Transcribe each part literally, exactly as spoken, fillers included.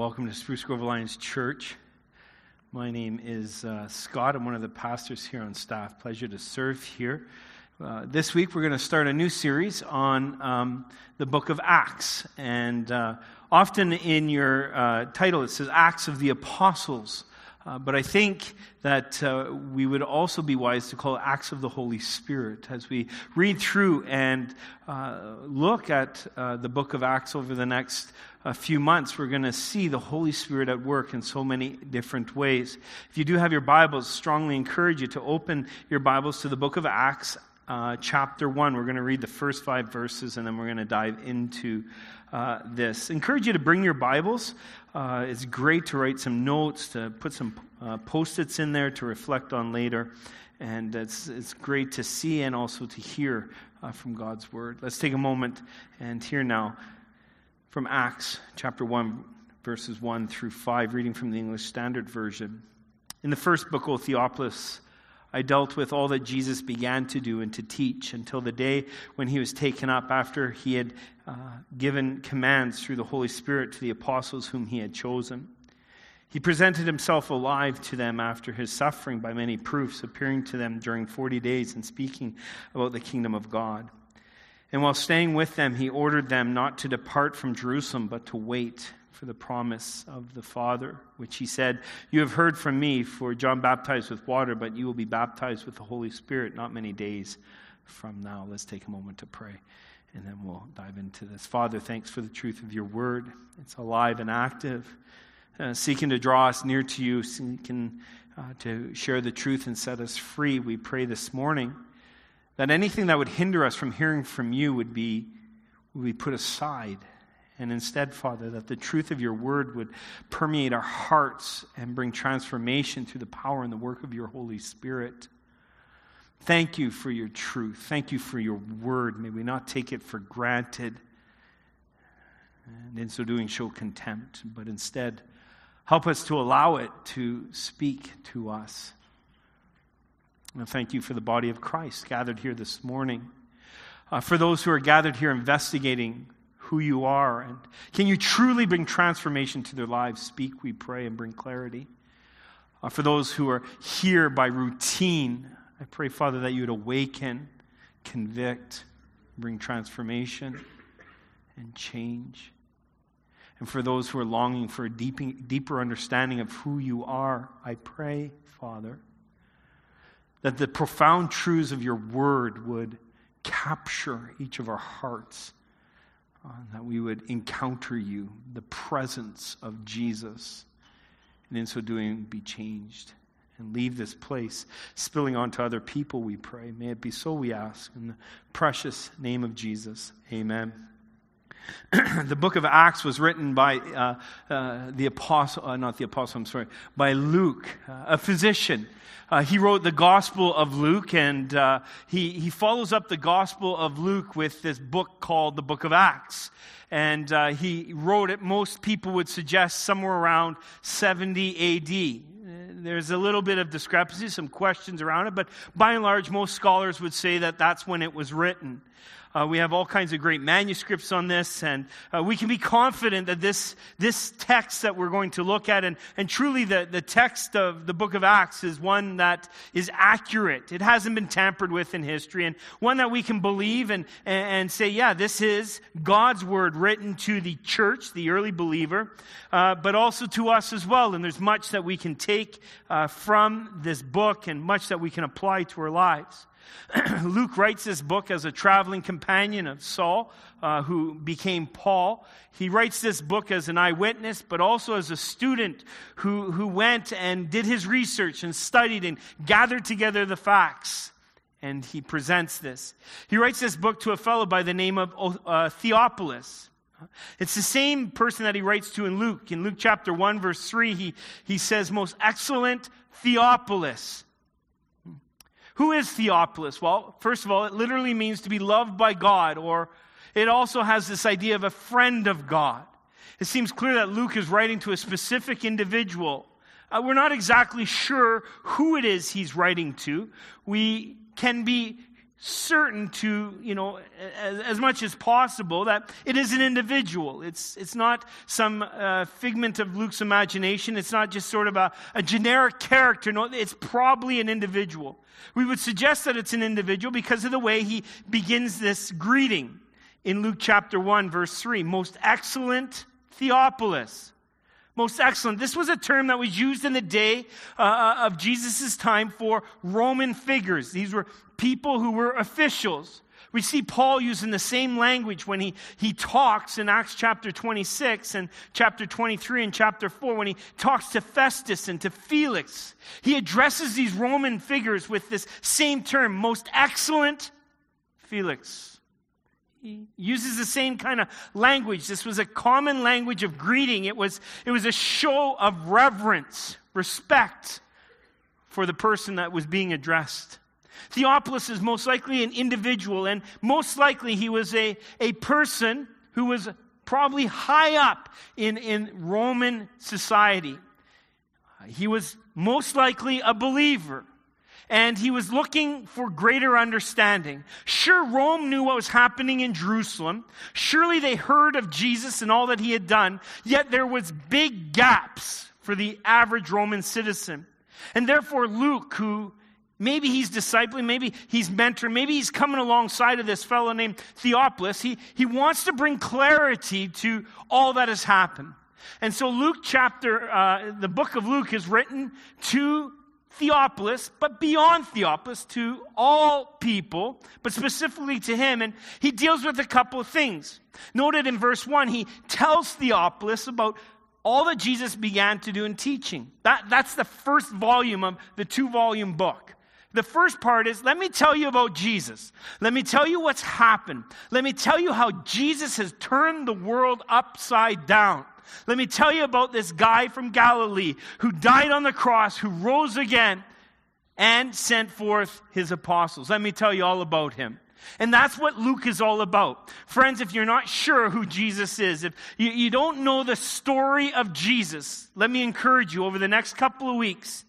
Welcome to Spruce Grove Alliance Church. My name is uh, Scott. I'm one of the pastors here on staff. Pleasure to serve here. Uh, this week we're going to start a new series on um, the book of Acts. And uh, often in your uh, title it says Acts of the Apostles. Uh, but I think that uh, we would also be wise to call it Acts of the Holy Spirit. As we read through and uh, look at uh, the book of Acts over the next uh, few months, we're going to see the Holy Spirit at work in so many different ways. If you do have your Bibles, strongly encourage you to open your Bibles to the book of Acts, uh, chapter one. We're going to read the first five verses, and then we're going to dive into uh, this. Encourage you to bring your Bibles. Uh, it's great to write some notes, to put some uh, Post-its in there to reflect on later. And it's it's great to see and also to hear uh, from God's Word. Let's take a moment and hear now from Acts chapter one, verses one through five, reading from the English Standard Version. In the first book, O Theophilus, I dealt with all that Jesus began to do and to teach until the day when he was taken up, after he had uh, given commands through the Holy Spirit to the apostles whom he had chosen. He presented himself alive to them after his suffering by many proofs, appearing to them during forty days and speaking about the kingdom of God. And while staying with them, he ordered them not to depart from Jerusalem, but to wait for the promise of the Father, which he said, "You have heard from me, for John baptized with water, but you will be baptized with the Holy Spirit not many days from now." Let's take a moment to pray, and then we'll dive into this. Father, thanks for the truth of your word. It's alive and active, uh, seeking to draw us near to you, seeking uh, to share the truth and set us free. We pray this morning that anything that would hinder us from hearing from you would be, would be put aside. And instead, Father, that the truth of your word would permeate our hearts and bring transformation through the power and the work of your Holy Spirit. Thank you for your truth. Thank you for your word. May we not take it for granted, and in so doing show contempt, but instead help us to allow it to speak to us. And thank you for the body of Christ gathered here this morning. Uh, for those who are gathered here investigating who you are, and can you truly bring transformation to their lives? Speak, we pray, and bring clarity. Uh, for those who are here by routine, I pray, Father, that you would awaken, convict, bring transformation and change. And for those who are longing for a deep, deeper understanding of who you are, I pray, Father, that the profound truths of your word would capture each of our hearts, uh, that we would encounter you, the presence of Jesus, and in so doing be changed and leave this place spilling onto other people, we pray. May it be so, we ask, in the precious name of Jesus. Amen. The book of Acts was written by uh, uh, the apostle, uh, not the apostle, I'm sorry, by Luke, uh, a physician. Uh, he wrote the Gospel of Luke, and uh, he, he follows up the Gospel of Luke with this book called the Book of Acts. And uh, he wrote it, most people would suggest, somewhere around seventy A D. There's a little bit of discrepancy, some questions around it, but by and large, most scholars would say that that's when it was written. Uh, we have all kinds of great manuscripts on this, and uh, we can be confident that this this text that we're going to look at, and, and truly the, the text of the book of Acts is one that is accurate. It hasn't been tampered with in history, and one that we can believe and, and, and say, yeah, this is God's word written to the church, the early believer, uh, but also to us as well. And there's much that we can take uh, from this book and much that we can apply to our lives. Luke writes this book as a traveling companion of Saul, uh, who became Paul. He writes this book as an eyewitness, but also as a student who, who went and did his research and studied and gathered together the facts. And he presents this. He writes this book to a fellow by the name of uh, Theophilus. It's the same person that he writes to in Luke. In Luke chapter one, verse three, he, he says, "Most excellent Theophilus." Who is Theophilus? Well, first of all, it literally means to be loved by God, or it also has this idea of a friend of God. It seems clear that Luke is writing to a specific individual. Uh, we're not exactly sure who it is he's writing to. We can be certain to, you know, as, as much as possible that it is an individual. It's it's not some uh, figment of Luke's imagination. It's not just sort of a, a generic character. No, it's probably an individual. We would suggest that it's an individual because of the way he begins this greeting in Luke chapter one, verse three. Most excellent Theophilus. Most excellent. This was a term that was used in the day uh, of Jesus' time for Roman figures. These were people who were officials. We see Paul using the same language when he, he talks in Acts chapter twenty-six and chapter twenty-three and chapter four, when he talks to Festus and to Felix. He addresses these Roman figures with this same term, most excellent Felix. He uses the same kind of language. This was a common language of greeting. It was, it was a show of reverence, respect for the person that was being addressed. Theophilus is most likely an individual, and most likely he was a, a person who was probably high up in, in Roman society. He was most likely a believer, and he was looking for greater understanding. Sure, Rome knew what was happening in Jerusalem. Surely they heard of Jesus and all that he had done, yet there was big gaps for the average Roman citizen. And therefore Luke, who maybe he's discipling, maybe he's mentoring, maybe he's coming alongside of this fellow named Theophilus. He, he wants to bring clarity to all that has happened. And so Luke chapter, uh, the book of Luke is written to Theophilus, but beyond Theophilus, to all people, but specifically to him. And he deals with a couple of things. Noted in verse one, he tells Theophilus about all that Jesus began to do in teaching. That, that's the first volume of the two-volume book. The first part is, let me tell you about Jesus. Let me tell you what's happened. Let me tell you how Jesus has turned the world upside down. Let me tell you about this guy from Galilee who died on the cross, who rose again, and sent forth his apostles. Let me tell you all about him. And that's what Luke is all about. Friends, if you're not sure who Jesus is, if you, you don't know the story of Jesus, let me encourage you over the next couple of weeks,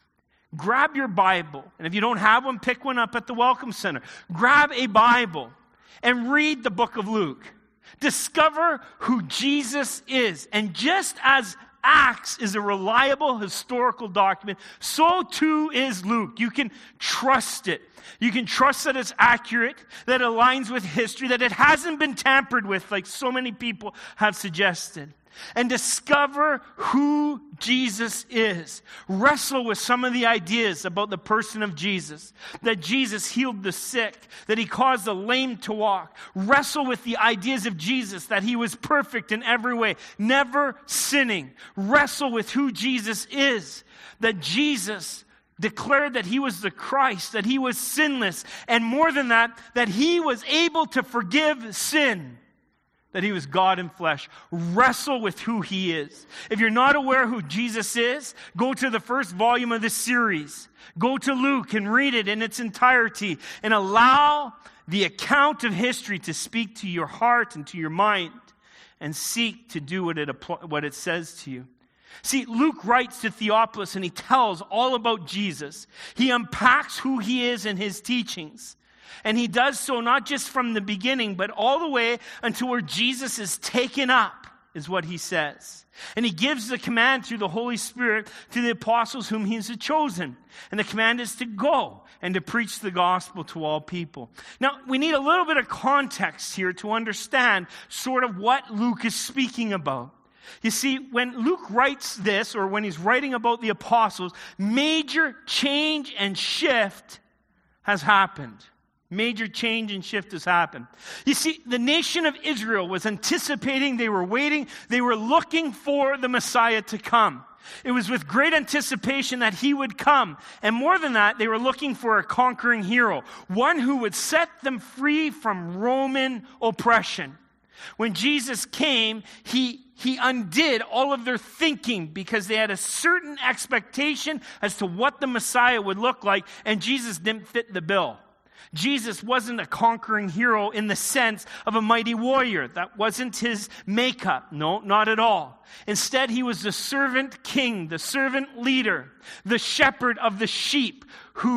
grab your Bible. And if you don't have one, pick one up at the Welcome Center. Grab a Bible and read the book of Luke. Discover who Jesus is. And just as Acts is a reliable historical document, so too is Luke. You can trust it. You can trust that it's accurate, that it aligns with history, that it hasn't been tampered with like so many people have suggested. And discover who Jesus is. Wrestle with some of the ideas about the person of Jesus. That Jesus healed the sick, that he caused the lame to walk. Wrestle with the ideas of Jesus, that he was perfect in every way, never sinning. Wrestle with who Jesus is. That Jesus declared that he was the Christ, that he was sinless, and more than that, that he was able to forgive sin. That he was God in flesh. Wrestle with who he is. If you're not aware who Jesus is, go to the first volume of this series. Go to Luke and read it in its entirety and allow the account of history to speak to your heart and to your mind and seek to do what it, what it says to you. See, Luke writes to Theophilus and he tells all about Jesus. He unpacks who he is in his teachings. And he does so not just from the beginning, but all the way until where Jesus is taken up, is what he says. And he gives the command through the Holy Spirit to the apostles whom he has chosen. And the command is to go and to preach the gospel to all people. Now, we need a little bit of context here to understand sort of what Luke is speaking about. You see, when Luke writes this, or when he's writing about the apostles, major change and shift has happened. Major change and shift has happened. You see, the nation of Israel was anticipating, they were waiting, they were looking for the Messiah to come. It was with great anticipation that he would come. And more than that, they were looking for a conquering hero, one who would set them free from Roman oppression. When Jesus came, he, he undid all of their thinking because they had a certain expectation as to what the Messiah would look like, and Jesus didn't fit the bill. Jesus wasn't a conquering hero in the sense of a mighty warrior. That wasn't his makeup. No, not at all. Instead, he was the servant king, the servant leader, the shepherd of the sheep who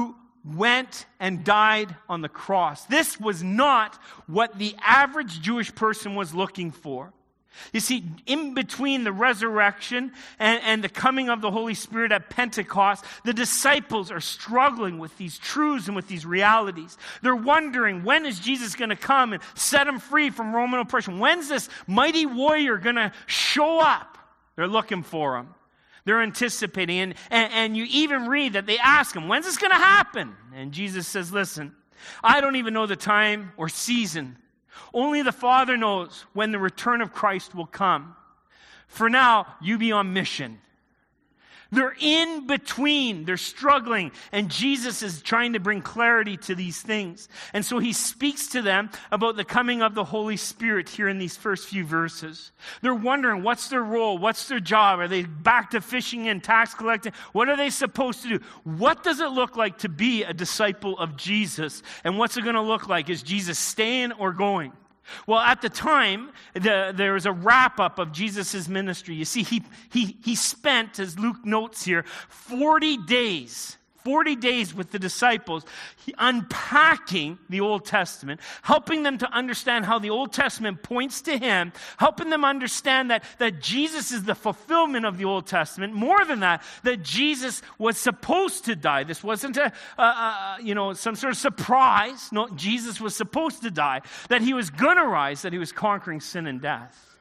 went and died on the cross. This was not what the average Jewish person was looking for. You see, in between the resurrection and, and the coming of the Holy Spirit at Pentecost, the disciples are struggling with these truths and with these realities. They're wondering, when is Jesus going to come and set them free from Roman oppression? When's this mighty warrior going to show up? They're looking for him. They're anticipating. And, and, and you even read that they ask him, when's this going to happen? And Jesus says, listen, I don't even know the time or season. Only the Father knows when the return of Christ will come. For now, you be on mission. They're in between. They're struggling. And Jesus is trying to bring clarity to these things. And so he speaks to them about the coming of the Holy Spirit here in these first few verses. They're wondering, what's their role? What's their job? Are they back to fishing and tax collecting? What are they supposed to do? What does it look like to be a disciple of Jesus? And what's it going to look like? Is Jesus staying or going? Well, at the time, the, there was a wrap-up of Jesus' ministry. You see, he, he, he spent, as Luke notes here, forty days, forty days with the disciples, he, unpacking the Old Testament, helping them to understand how the Old Testament points to him, helping them understand that, that Jesus is the fulfillment of the Old Testament. More than that, that Jesus was supposed to die. This wasn't a, uh, uh, you know, some sort of surprise. No, Jesus was supposed to die, that he was going to rise, that he was conquering sin and death.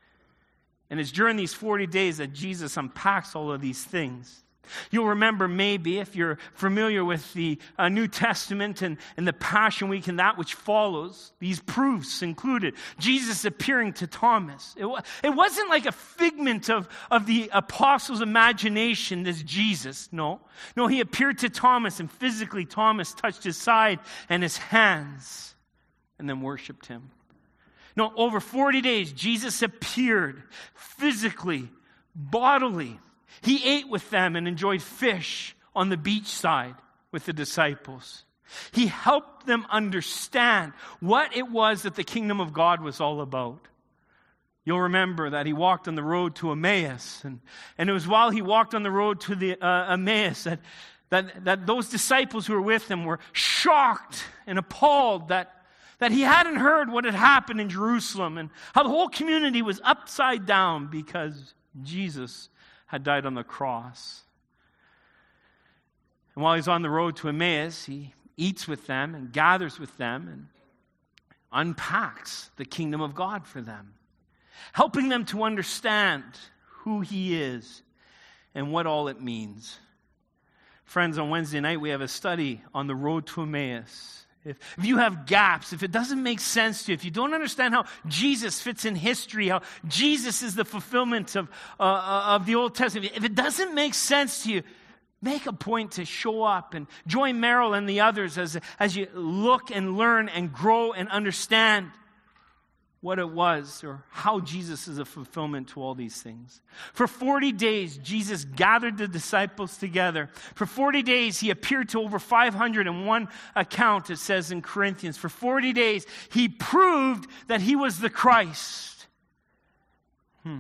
And it's during these forty days that Jesus unpacks all of these things. You'll remember maybe, if you're familiar with the uh, New Testament and, and the Passion Week and that which follows, these proofs included Jesus appearing to Thomas. It, it wasn't like a figment of, of the apostles' imagination, this Jesus. No. No, he appeared to Thomas, and physically Thomas touched his side and his hands and then worshiped him. No, over forty days, Jesus appeared physically, bodily. He ate with them and enjoyed fish on the beach side with the disciples. He helped them understand what it was that the kingdom of God was all about. You'll remember that he walked on the road to Emmaus. And, and it was while he walked on the road to the uh, Emmaus that, that, that those disciples who were with him were shocked and appalled that, that he hadn't heard what had happened in Jerusalem and how the whole community was upside down because Jesus had died on the cross. And while he's on the road to Emmaus, he eats with them and gathers with them and unpacks the kingdom of God for them, helping them to understand who he is and what all it means. Friends, on Wednesday night we have a study on the road to Emmaus. If, if you have gaps, if it doesn't make sense to you, if you don't understand how Jesus fits in history, how Jesus is the fulfillment of, uh, of the Old Testament, if it doesn't make sense to you, make a point to show up and join Merrill and the others as, as you look and learn and grow and understand what it was or how Jesus is a fulfillment to all these things. For forty days, Jesus gathered the disciples together. For forty days, he appeared to over five hundred in one account, it says in Corinthians. For forty days, he proved that he was the Christ. Hmm.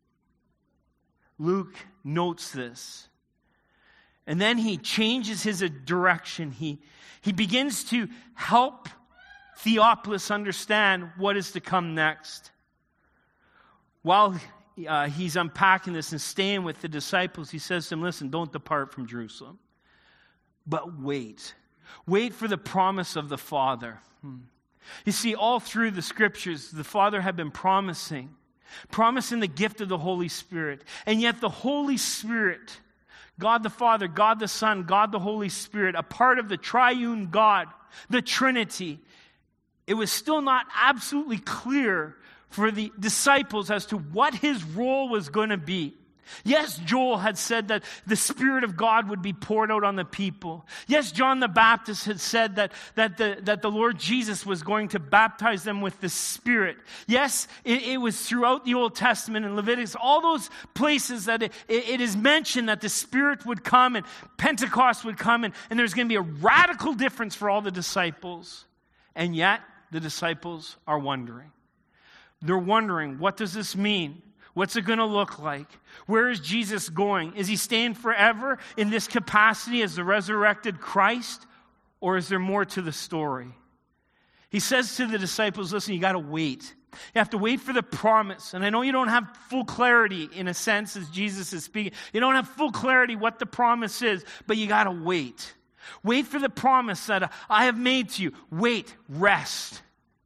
Luke notes this. And then he changes his direction. He, he begins to help Theophilus understand what is to come next. While uh, he's unpacking this and staying with the disciples, he says to them, listen, don't depart from Jerusalem, but wait. Wait for the promise of the Father. Hmm. You see, all through the Scriptures, the Father had been promising, promising the gift of the Holy Spirit. And yet the Holy Spirit, God the Father, God the Son, God the Holy Spirit, a part of the triune God, the Trinity, it was still not absolutely clear for the disciples as to what his role was going to be. Yes, Joel had said that the Spirit of God would be poured out on the people. Yes, John the Baptist had said that, that, the, that the Lord Jesus was going to baptize them with the Spirit. Yes, it, it was throughout the Old Testament and Leviticus, all those places that it, it, it is mentioned that the Spirit would come and Pentecost would come and, and there's going to be a radical difference for all the disciples. And yet, the disciples are wondering. They're wondering, what does this mean? What's it going to look like? Where is Jesus going? Is he staying forever in this capacity as the resurrected Christ? or is there more to the story? He says to the disciples, listen, you got to wait. You have to wait for the promise. And I know you don't have full clarity, in a sense, as Jesus is speaking. You don't have full clarity what the promise is, but you got to wait. Wait for the promise that I have made to you. Wait, rest.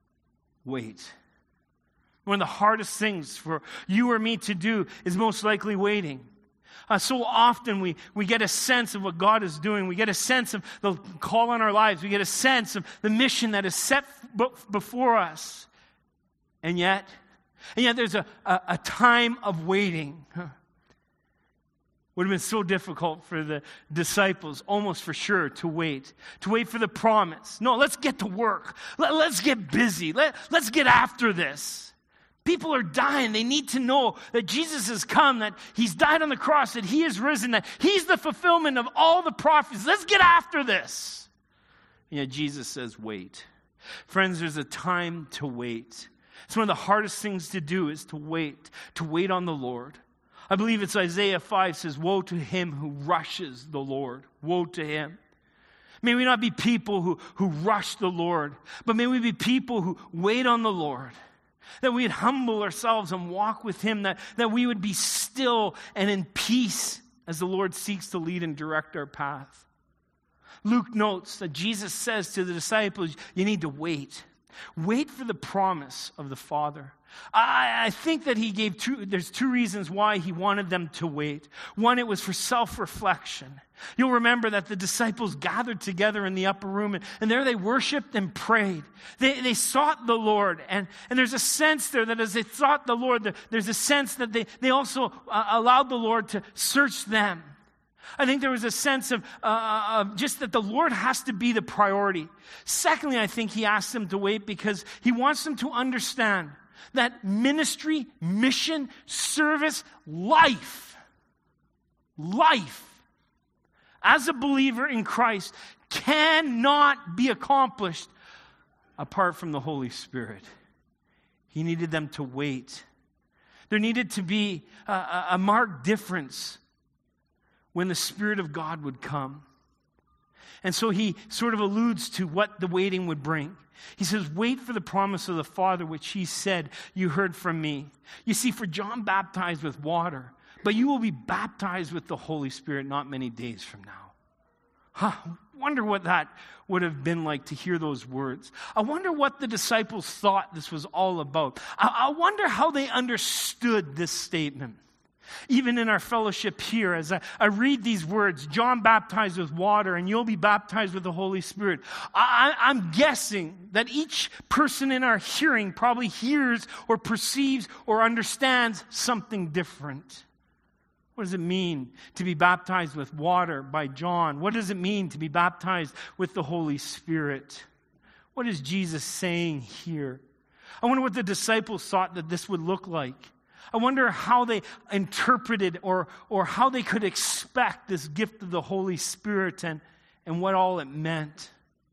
Wait. One of the hardest things for you or me to do is most likely waiting. Uh, so often we, we get a sense of what God is doing. We get a sense of the call on our lives. We get a sense of the mission that is set b- before us. And yet, and yet there's a, a, a time of waiting. Huh. Would have been so difficult for the disciples, almost for sure, to wait. To wait for the promise. No, let's get to work. Let, let's get busy. Let, let's get after this. People are dying. They need to know that Jesus has come, that he's died on the cross, that he is risen, that he's the fulfillment of all the prophecies. Let's get after this. And yet Jesus says, wait. Friends, there's a time to wait. It's one of the hardest things to do is to wait, to wait on the Lord. I believe it's Isaiah five says, woe to him who rushes the Lord. Woe to him. May we not be people who, who rush the Lord, but may we be people who wait on the Lord. That we'd humble ourselves and walk with him, that, that we would be still and in peace as the Lord seeks to lead and direct our path. Luke notes that Jesus says to the disciples, you need to wait. Wait for the promise of the Father. I, I think that he gave two, there's two reasons why he wanted them to wait. One, it was for self-reflection. You'll remember that the disciples gathered together in the upper room, and, and there they worshiped and prayed. They, they sought the Lord, and, and there's a sense there that as they sought the Lord, there's a sense that they, they also uh, allowed the Lord to search them. I think there was a sense of, uh, of just that the Lord has to be the priority. Secondly, I think he asked them to wait because he wants them to understand that ministry, mission, service, life, life, as a believer in Christ, cannot be accomplished apart from the Holy Spirit. He needed them to wait. There needed to be a, a marked difference when the Spirit of God would come. And so he sort of alludes to what the waiting would bring. He says, wait for the promise of the Father, which he said, you heard from me. You see, for John baptized with water, but you will be baptized with the Holy Spirit not many days from now. Huh, wonder what that would have been like to hear those words. I wonder what the disciples thought this was all about. I, I wonder how they understood this statement. Even in our fellowship here, as I, I read these words, John baptized with water and you'll be baptized with the Holy Spirit. I, I'm guessing that each person in our hearing probably hears or perceives or understands something different. What does it mean to be baptized with water by John? What does it mean to be baptized with the Holy Spirit? What is Jesus saying here? I wonder what the disciples thought that this would look like. I wonder how they interpreted or, or how they could expect this gift of the Holy Spirit and, and what all it meant.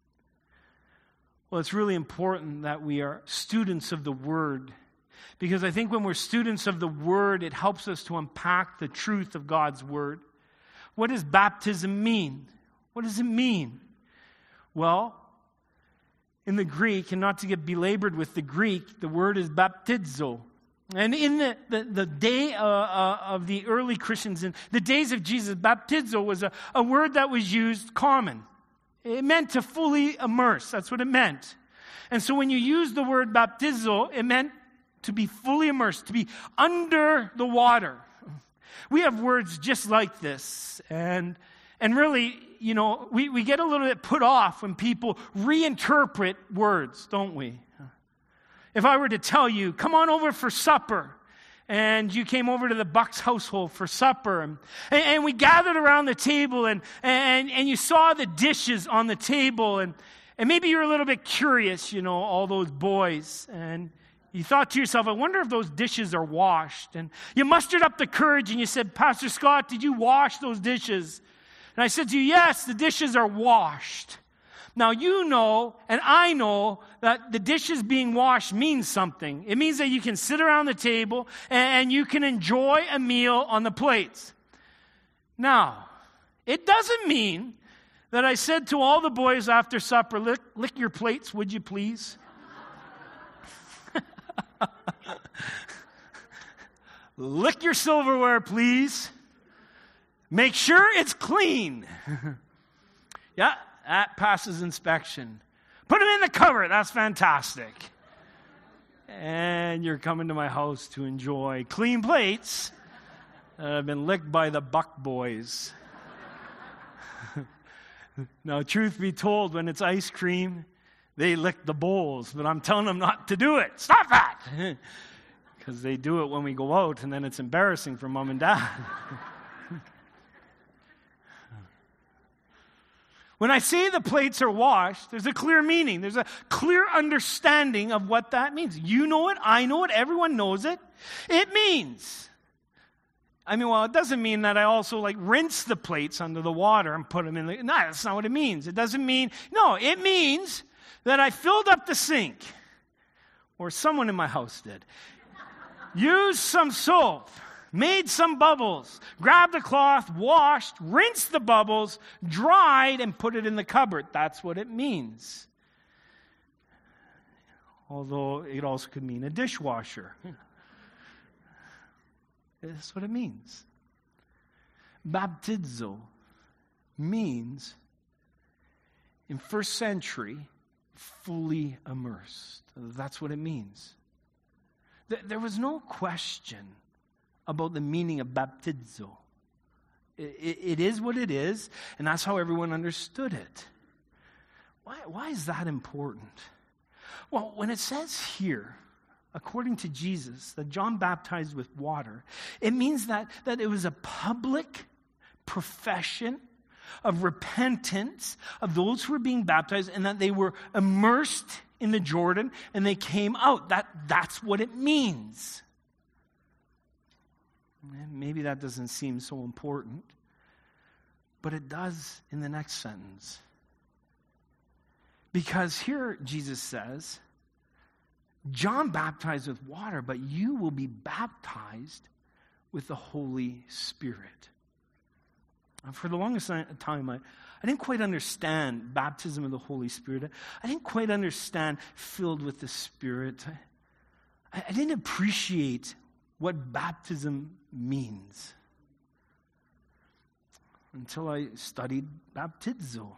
Well, it's really important that we are students of the Word, because I think when we're students of the Word, it helps us to unpack the truth of God's Word. What does baptism mean? What does it mean? Well, in the Greek, and not to get belabored with the Greek, the word is baptizo. And in the, the, the day uh, uh, of the early Christians, in the days of Jesus, baptizo was a, a word that was used common. It meant to fully immerse. That's what it meant. And so when you use the word baptizo, it meant to be fully immersed, to be under the water. We have words just like this. And and really, you know, we, we get a little bit put off when people reinterpret words, don't we? If I were to tell you, come on over for supper, and you came over to the Bucks household for supper, and, and we gathered around the table, and, and, and you saw the dishes on the table, and, and maybe you're a little bit curious, you know, all those boys, and you thought to yourself, I wonder if those dishes are washed. And you mustered up the courage, and you said, Pastor Scott, did you wash those dishes? And I said to you, yes, the dishes are washed. Now, you know, and I know, that the dishes being washed means something. It means that you can sit around the table and you can enjoy a meal on the plates. Now, it doesn't mean that I said to all the boys after supper, lick, lick your plates, would you please? Lick your silverware, please. Make sure it's clean. Yeah, that passes inspection. Put them in the cupboard. That's fantastic. And you're coming to my house to enjoy clean plates that have been licked by the Buck boys. Now, truth be told, when it's ice cream, they lick the bowls, but I'm telling them not to do it. Stop that! Because they do it when we go out, and then it's embarrassing for mom and dad. When I say the plates are washed, there's a clear meaning. There's a clear understanding of what that means. You know it, I know it, everyone knows it. It means, I mean, well, it doesn't mean that I also like rinse the plates under the water and put them in the, no, that's not what it means. It doesn't mean, no, it means that I filled up the sink, or someone in my house did. Used some soap, made some bubbles, grabbed a cloth, washed, rinsed the bubbles, dried, and put it in the cupboard. That's what it means. Although it also could mean a dishwasher. That's what it means. Baptizo means, in first century, fully immersed. That's what it means. There was no question about the meaning of baptizo. It is what it is, and that's how everyone understood it. Why, why is that important? Well, when it says here, according to Jesus, that John baptized with water, it means that, that it was a public profession of repentance of those who were being baptized, and that they were immersed in the Jordan and they came out. That, that's what it means. Maybe that doesn't seem so important, but it does in the next sentence. Because here Jesus says, John baptized with water, but you will be baptized with the Holy Spirit. And for the longest time, I, I didn't quite understand baptism of the Holy Spirit. I didn't quite understand filled with the Spirit. I, I didn't appreciate what baptism means until I studied baptizo.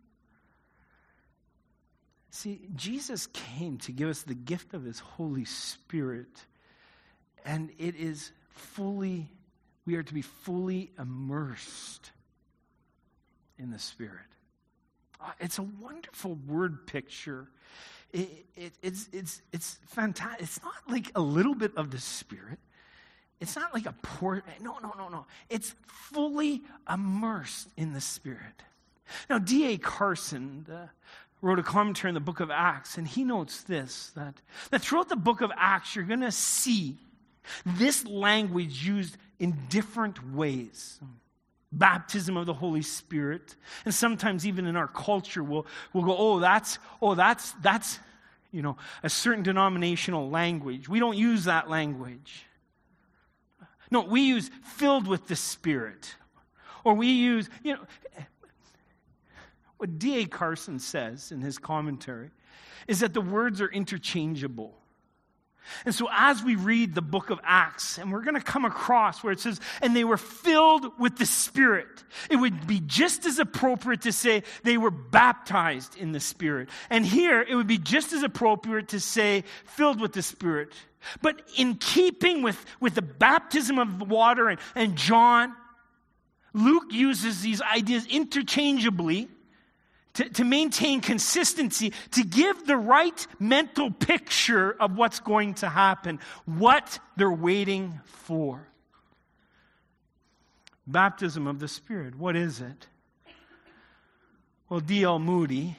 See, Jesus came to give us the gift of his Holy Spirit, and it is fully, we are to be fully immersed in the Spirit. Uh, it's a wonderful word picture. It, it, it's, it's, it's fantastic. It's not like a little bit of the Spirit. It's not like a pour. No, no, no, no. It's fully immersed in the Spirit. Now, D A Carson uh, wrote a commentary in the book of Acts, and he notes this, that, that throughout the book of Acts, you're going to see this language used in different ways. Baptism of the Holy Spirit. And sometimes even in our culture, we'll, we'll go, oh, that's, oh, that's, that's, you know, a certain denominational language. We don't use that language. No, we use filled with the Spirit. Or we use, you know, what D A Carson says in his commentary is that the words are interchangeable. And so as we read the book of Acts, and we're going to come across where it says, and they were filled with the Spirit, it would be just as appropriate to say they were baptized in the Spirit. And here, it would be just as appropriate to say filled with the Spirit. But in keeping with, with the baptism of water and, and John, Luke uses these ideas interchangeably To, to maintain consistency, to give the right mental picture of what's going to happen, what they're waiting for. Baptism of the Spirit, what is it? Well, D L Moody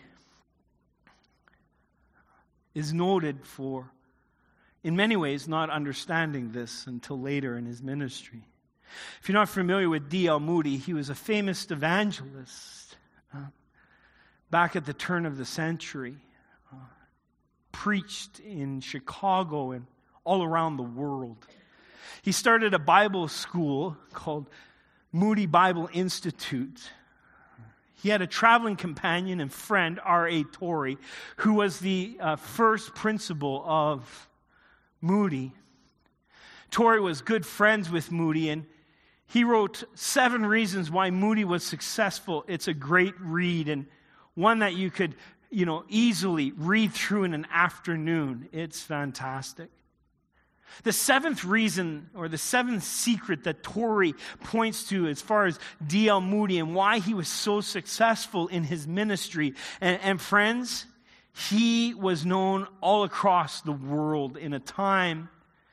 is noted for, in many ways, not understanding this until later in his ministry. If you're not familiar with D L Moody, he was a famous evangelist. Uh, Back at the turn of the century, uh, preached in Chicago and all around the world. He started a Bible school called Moody Bible Institute. he had a traveling companion and friend, R A Torrey, who was the uh, first principal of Moody. Torrey was good friends with Moody, and he wrote Seven Reasons Why Moody Was Successful. It's a great read, and one that you could, you know, easily read through in an afternoon. It's fantastic. The seventh reason, or the seventh secret that Torrey points to as far as D L Moody and why he was so successful in his ministry. And, and friends, he was known all across the world in a time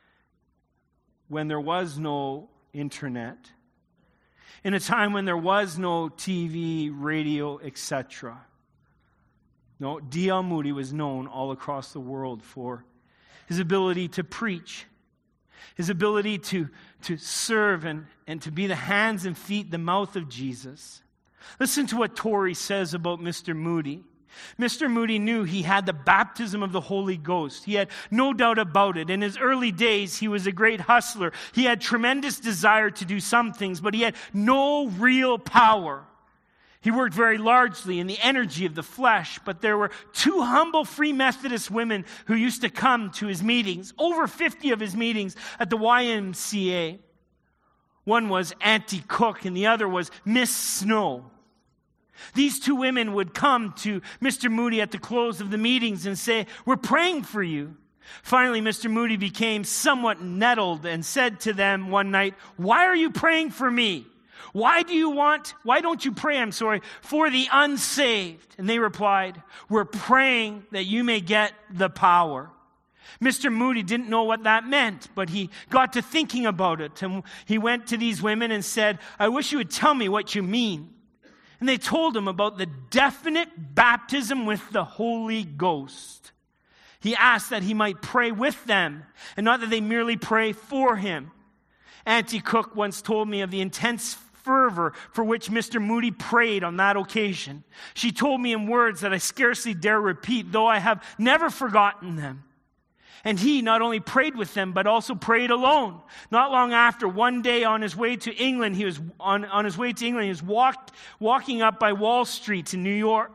when there was no internet, in a time when there was no T V, radio, et cetera. No, D L Moody was known all across the world for his ability to preach, his ability to, to serve and, and to be the hands and feet, the mouth of Jesus. Listen to what Torrey says about Mister Moody. Mister Moody knew he had the baptism of the Holy Ghost. He had no doubt about it. In his early days, he was a great hustler. He had tremendous desire to do some things, but he had no real power. He worked very largely in the energy of the flesh, but there were two humble Free Methodist women who used to come to his meetings, over fifty of his meetings at the Y M C A. One was Auntie Cook, and the other was Miss Snow. These two women would come to Mister Moody at the close of the meetings and say, "We're praying for you." Finally, Mister Moody became somewhat nettled and said to them one night, "Why are you praying for me? Why do you want, why don't you pray, I'm sorry, for the unsaved?" And they replied, "We're praying that you may get the power." Mister Moody didn't know what that meant, but he got to thinking about it. And he went to these women and said, "I wish you would tell me what you mean." And they told him about the definite baptism with the Holy Ghost. He asked that he might pray with them, and not that they merely pray for him. Auntie Cook once told me of the intense fervor for which Mister Moody prayed on that occasion. She told me in words that I scarcely dare repeat, though I have never forgotten them. And he not only prayed with them, but also prayed alone. Not long after, one day on his way to England, he was on, on his way to England, he was walked, walking up by Wall Street in New York.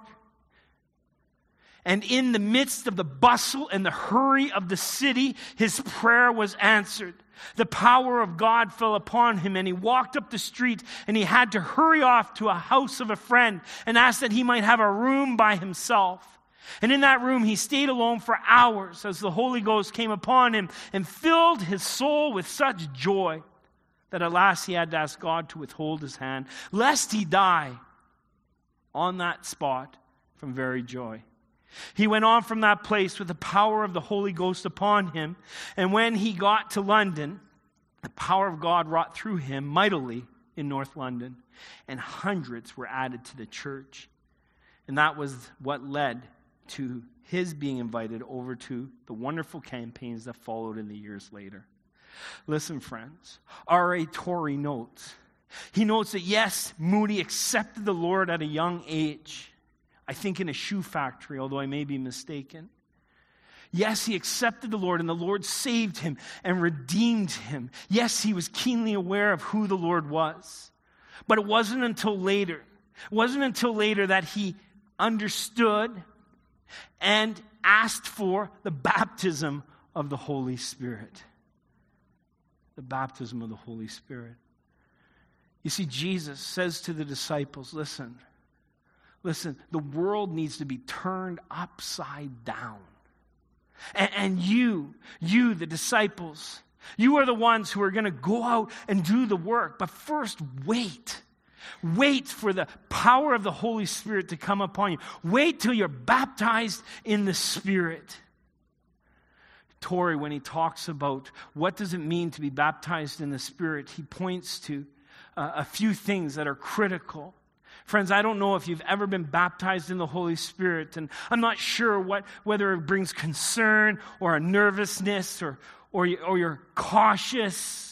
And in the midst of the bustle and the hurry of the city, his prayer was answered. The power of God fell upon him, and he walked up the street, and he had to hurry off to a house of a friend and ask that he might have a room by himself. And in that room, he stayed alone for hours as the Holy Ghost came upon him and filled his soul with such joy that at last he had to ask God to withhold his hand, lest he die on that spot from very joy. He went on from that place with the power of the Holy Ghost upon him. And when he got to London, the power of God wrought through him mightily in North London, and hundreds were added to the church. And that was what led to his being invited over to the wonderful campaigns that followed in the years later. Listen, friends, R A Torrey notes, he notes that yes, Moody accepted the Lord at a young age. I think in a shoe factory, although I may be mistaken. Yes, he accepted the Lord, and the Lord saved him and redeemed him. Yes, he was keenly aware of who the Lord was. But it wasn't until later, it wasn't until later that he understood and asked for the baptism of the Holy Spirit. The baptism of the Holy Spirit. You see, Jesus says to the disciples, listen, listen, the world needs to be turned upside down. And, and you, you, the disciples, you are the ones who are going to go out and do the work. But first, wait. Wait for the power of the Holy Spirit to come upon you. Wait till you're baptized in the Spirit. Torrey, when he talks about what does it mean to be baptized in the Spirit, he points to uh, a few things that are critical. Friends, I don't know if you've ever been baptized in the Holy Spirit, and I'm not sure what whether it brings concern or a nervousness or or, or you're cautious.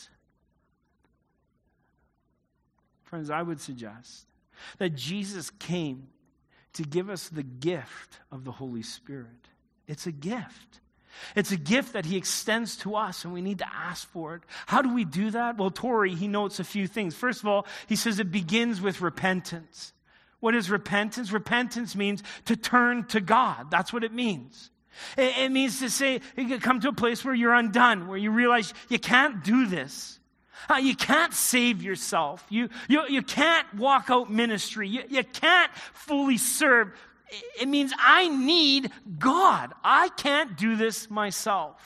Friends, I would suggest that Jesus came to give us the gift of the Holy Spirit. It's a gift. It's a gift that he extends to us, and we need to ask for it. How do we do that? Well, Torrey, he notes a few things. First of all, he says it begins with repentance. What is repentance? Repentance means to turn to God. That's what it means. It, it means to say, you can come to a place where you're undone, where you realize you can't do this. Uh, you can't save yourself. You, you, you can't walk out ministry. You, you can't fully serve. It, it means I need God. I can't do this myself.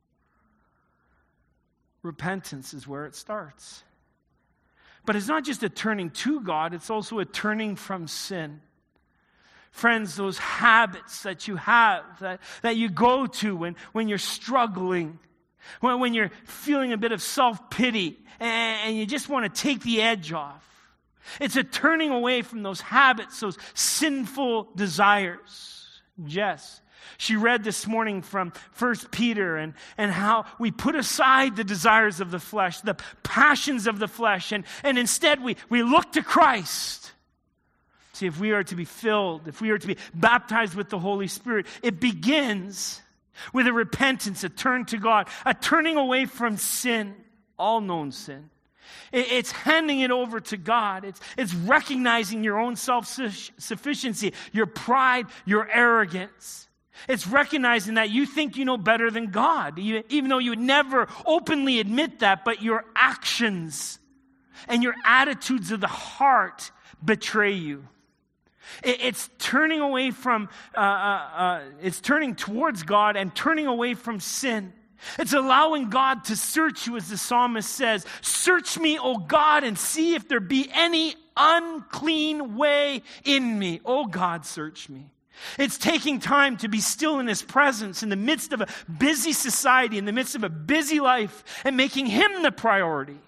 Repentance is where it starts. But it's not just a turning to God, it's also a turning from sin. Friends, those habits that you have, that, that you go to when, when you're struggling, when, when you're feeling a bit of self-pity, and, and you just want to take the edge off. It's a turning away from those habits, those sinful desires. Jess, she read this morning from First Peter and, and how we put aside the desires of the flesh, the passions of the flesh, and, and instead we, we look to Christ. See, if we are to be filled, if we are to be baptized with the Holy Spirit, it begins with a repentance, a turn to God, a turning away from sin, all known sin. It, it's handing it over to God. It's, it's recognizing your own self-sufficiency, your pride, your arrogance. It's recognizing that you think you know better than God, even though you would never openly admit that, but your actions and your attitudes of the heart betray you. It's turning away from, uh, uh, uh, it's turning towards God and turning away from sin. It's allowing God to search you, as the psalmist says, "Search me, O God, and see if there be any unclean way in me." Oh God, search me. It's taking time to be still in His presence in the midst of a busy society, in the midst of a busy life, and making Him the priority.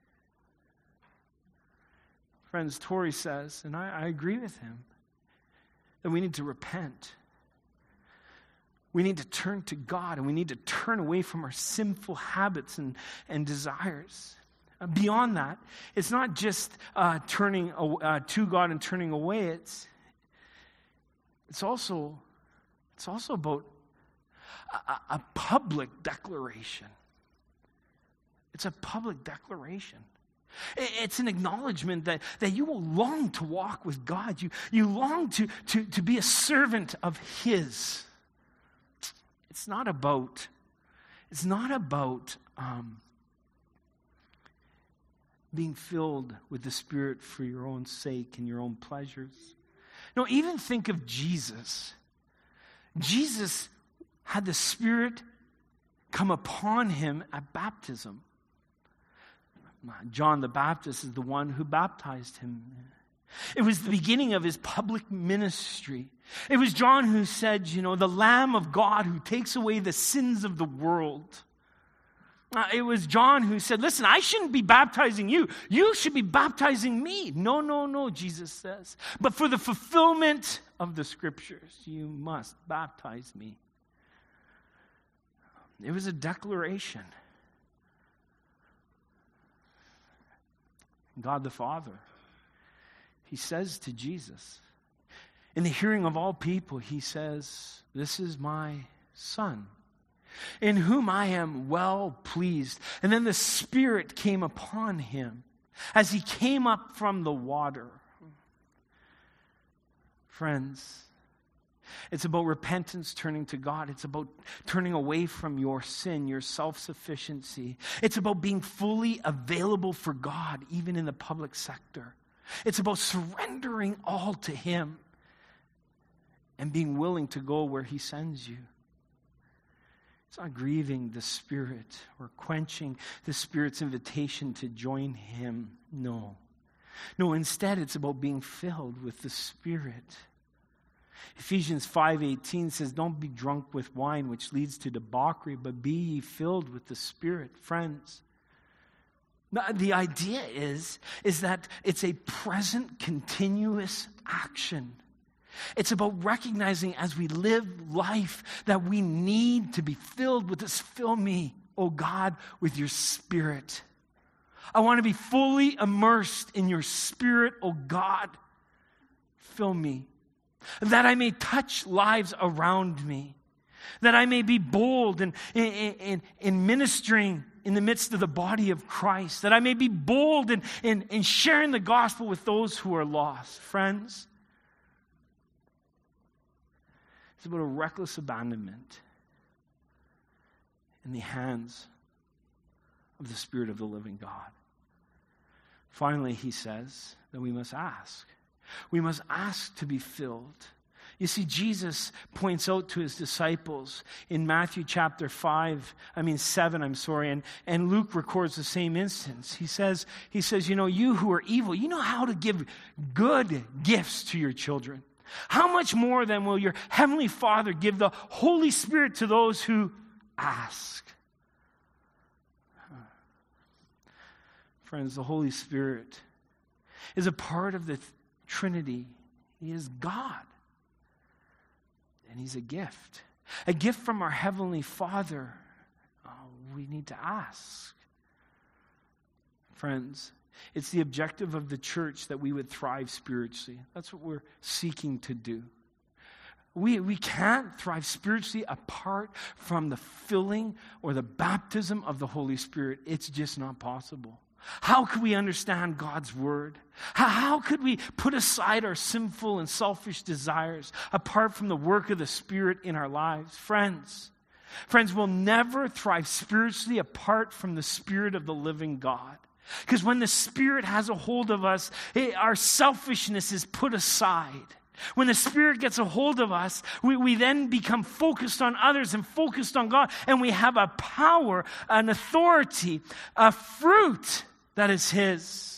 Friends, Torrey says, and I, I agree with him, that we need to repent. We need to turn to God, and we need to turn away from our sinful habits and, and desires. Uh, beyond that, it's not just uh, turning uh, to God and turning away. It's it's also it's also about a, a public declaration. It's a public declaration. It's an acknowledgement that, that you will long to walk with God. You, you long to, to, to be a servant of His. It's not about, it's not about um, being filled with the Spirit for your own sake and your own pleasures. No, even think of Jesus. Jesus had the Spirit come upon Him at baptism. John the Baptist is the one who baptized Him. It was the beginning of His public ministry. It was John who said, you know, the Lamb of God who takes away the sins of the world. Uh, it was John who said, listen, I shouldn't be baptizing you. You should be baptizing me. No, no, no, Jesus says. But for the fulfillment of the Scriptures, you must baptize me. It was a declaration. God the Father, He says to Jesus, in the hearing of all people, He says, "This is my Son, in whom I am well pleased." And then the Spirit came upon Him as He came up from the water. Friends, it's about repentance, turning to God. It's about turning away from your sin, your self-sufficiency. It's about being fully available for God, even in the public sector. It's about surrendering all to Him and being willing to go where He sends you. It's not grieving the Spirit or quenching the Spirit's invitation to join Him. No. No, instead it's about being filled with the Spirit. Ephesians five eighteen says, "Don't be drunk with wine, which leads to debauchery, but be ye filled with the Spirit." Friends, the idea is, is that it's a present, continuous action. It's about recognizing as we live life that we need to be filled with this. Fill me, O God, with your Spirit. I want to be fully immersed in your Spirit, O God. Fill me. That I may touch lives around me. That I may be bold in, in, in, in ministering in the midst of the body of Christ. That I may be bold in, in, in sharing the gospel with those who are lost. Friends, It's about a reckless abandonment in the hands of the Spirit of the living God. Finally, he says that we must ask. We must ask to be filled. You see, Jesus points out to his disciples in Matthew chapter five, I mean seven, I'm sorry, and, and Luke records the same instance. He says, he says, you know, you who are evil, you know how to give good gifts to your children. How much more then will your heavenly Father give the Holy Spirit to those who ask? Friends, the Holy Spirit is a part of the Trinity. He is God. And he's a gift. A gift from our Heavenly Father. Oh, we need to ask. Friends, it's the objective of the church that we would thrive spiritually. That's what we're seeking to do. We, we can't thrive spiritually apart from the filling or the baptism of the Holy Spirit. It's just not possible. How could we understand God's word? How, how could we put aside our sinful and selfish desires apart from the work of the Spirit in our lives? Friends, friends, we'll never thrive spiritually apart from the Spirit of the living God. Because when the Spirit has a hold of us, it, our selfishness is put aside. When the Spirit gets a hold of us, we, we then become focused on others and focused on God, and we have a power, an authority, a fruit that is His.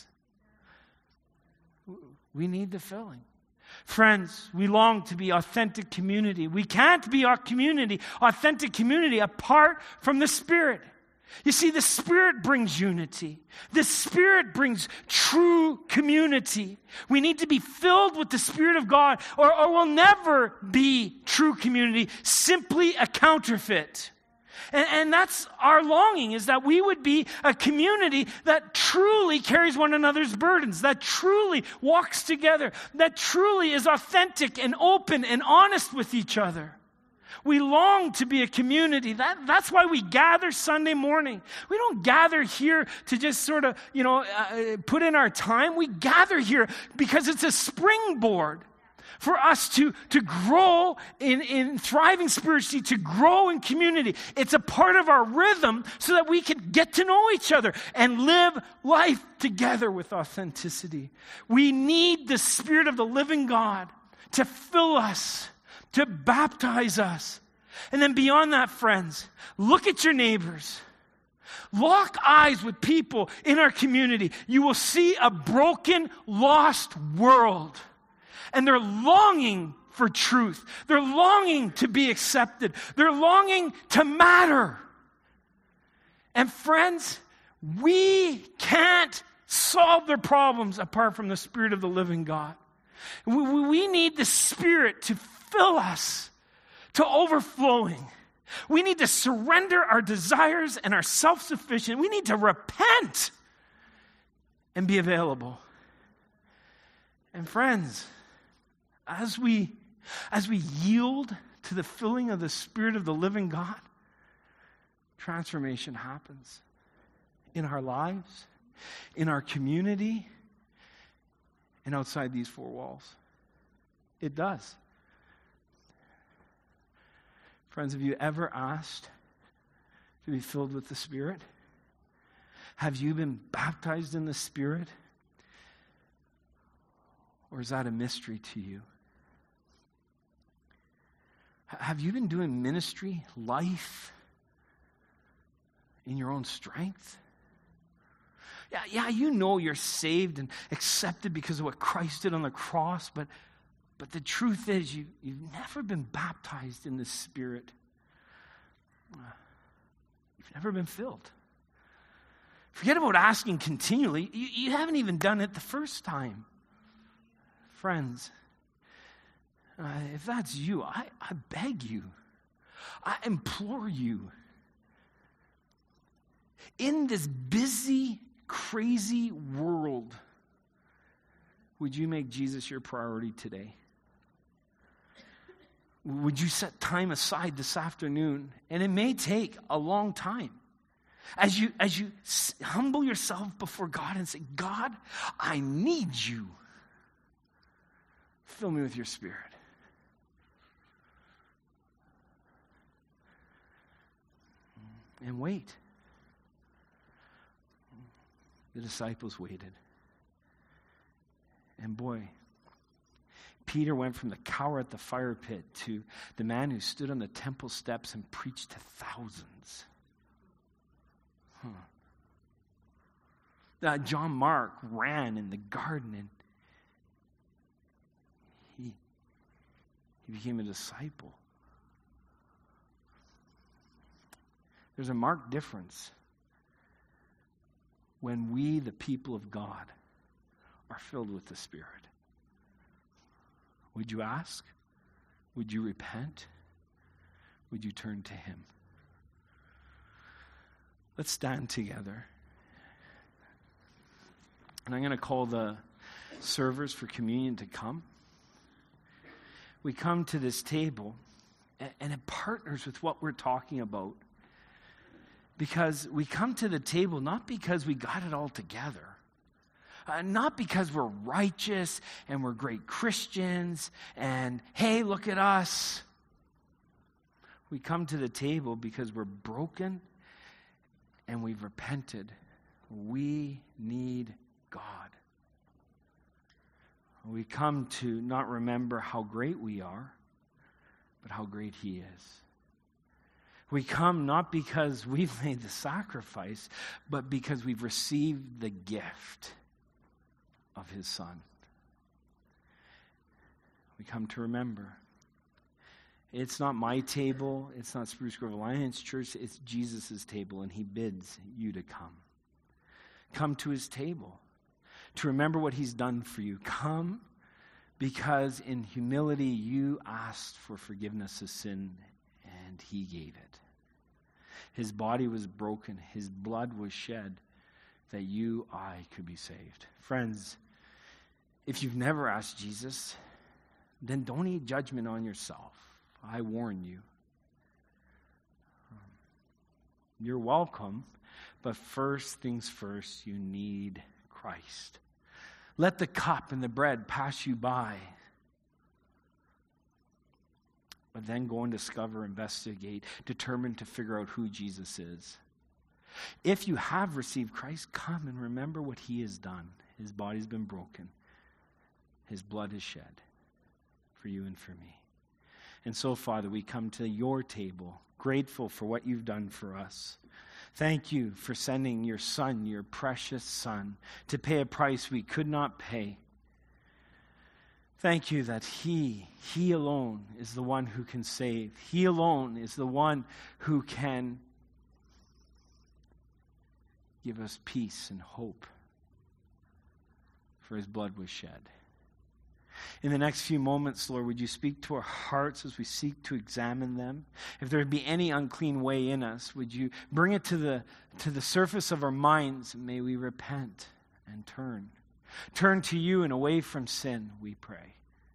We need the filling. Friends, we long to be authentic community. We can't be our community, authentic community, apart from the Spirit. You see, the Spirit brings unity. The Spirit brings true community. We need to be filled with the Spirit of God, or, or we'll never be true community, simply a counterfeit. And, and that's our longing, is that we would be a community that truly carries one another's burdens, that truly walks together, that truly is authentic and open and honest with each other. We long to be a community. That, that's why we gather Sunday morning. We don't gather here to just sort of, you know, uh, put in our time. We gather here because it's a springboard for us to, to grow in, in thriving spiritually, to grow in community. It's a part of our rhythm so that we can get to know each other and live life together with authenticity. We need the Spirit of the living God to fill us, to baptize us. And then beyond that, friends, look at your neighbors. Lock eyes with people in our community. You will see a broken, lost world. And they're longing for truth. They're longing to be accepted. They're longing to matter. And friends, we can't solve their problems apart from the Spirit of the living God. We, we need the Spirit to fill us to overflowing. We need to surrender our desires and our self-sufficient. We need to repent and be available. And friends, as we as we yield to the filling of the Spirit of the living God, transformation happens in our lives, in our community, and outside these four walls. It does. Friends, have you ever asked to be filled with the Spirit? Have you been baptized in the Spirit? Or is that a mystery to you? Have you been doing ministry, life, in your own strength? Yeah, yeah, you know you're saved and accepted because of what Christ did on the cross, but, but the truth is you, you've never been baptized in the Spirit. You've never been filled. Forget about asking continually. You, you haven't even done it the first time. Friends, uh, if that's you, I, I beg you, I implore you, in this busy, crazy world, would you make Jesus your priority today? Would you set time aside this afternoon? And it may take a long time. As you, as you humble yourself before God and say, God, I need you. Fill me with your Spirit. and wait. The disciples waited. And boy, Peter went from the cower at the fire pit to the man who stood on the temple steps and preached to thousands. Huh. Uh, John Mark ran in the garden and he, he became a disciple. There's a marked difference when we, the people of God, are filled with the Spirit. Would you ask? Would you repent? Would you turn to Him? Let's stand together. And I'm going to call the servers for communion to come. We come to this table, and it partners with what we're talking about. Because we come to the table not because we got it all together. Uh, not because we're righteous and we're great Christians and, hey, look at us. We come to the table because we're broken and we've repented. We need God. We come to not remember how great we are, but how great He is. We come not because we've made the sacrifice, but because we've received the gift of His Son. We come to remember. It's not my table. It's not Spruce Grove Alliance Church. It's Jesus' table, and He bids you to come. Come to His table to remember what He's done for you. Come because in humility you asked for forgiveness of sin, and He gave it. His body was broken. His blood was shed that you, I, could be saved. Friends, if you've never asked Jesus, then don't eat judgment on yourself. I warn you. You're welcome, but first things first, you need Christ. Let the cup and the bread pass you by. But then go and discover, investigate, determine to figure out who Jesus is. If you have received Christ, come and remember what He has done. His body's been broken. His blood is shed for you and for me. And so, Father, we come to your table, grateful for what you've done for us. Thank you for sending your Son, your precious Son, to pay a price we could not pay. Thank you that He, He alone is the one who can save. He alone is the one who can give us peace and hope, for His blood was shed. In the next few moments, Lord, would you speak to our hearts as we seek to examine them? If there be any unclean way in us, would you bring it to the, to the surface of our minds, and may we repent and turn. Turn to you and away from sin, we pray.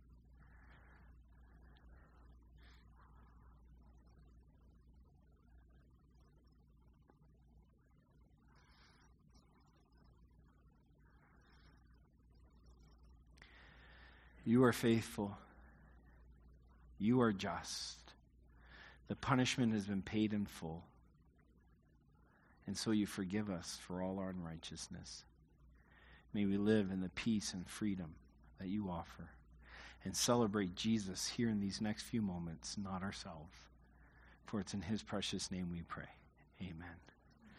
You are faithful. You are just. The punishment has been paid in full. And so you forgive us for all our unrighteousness. May we live in the peace and freedom that you offer and celebrate Jesus here in these next few moments, not ourselves. For it's in His precious name we pray. Amen.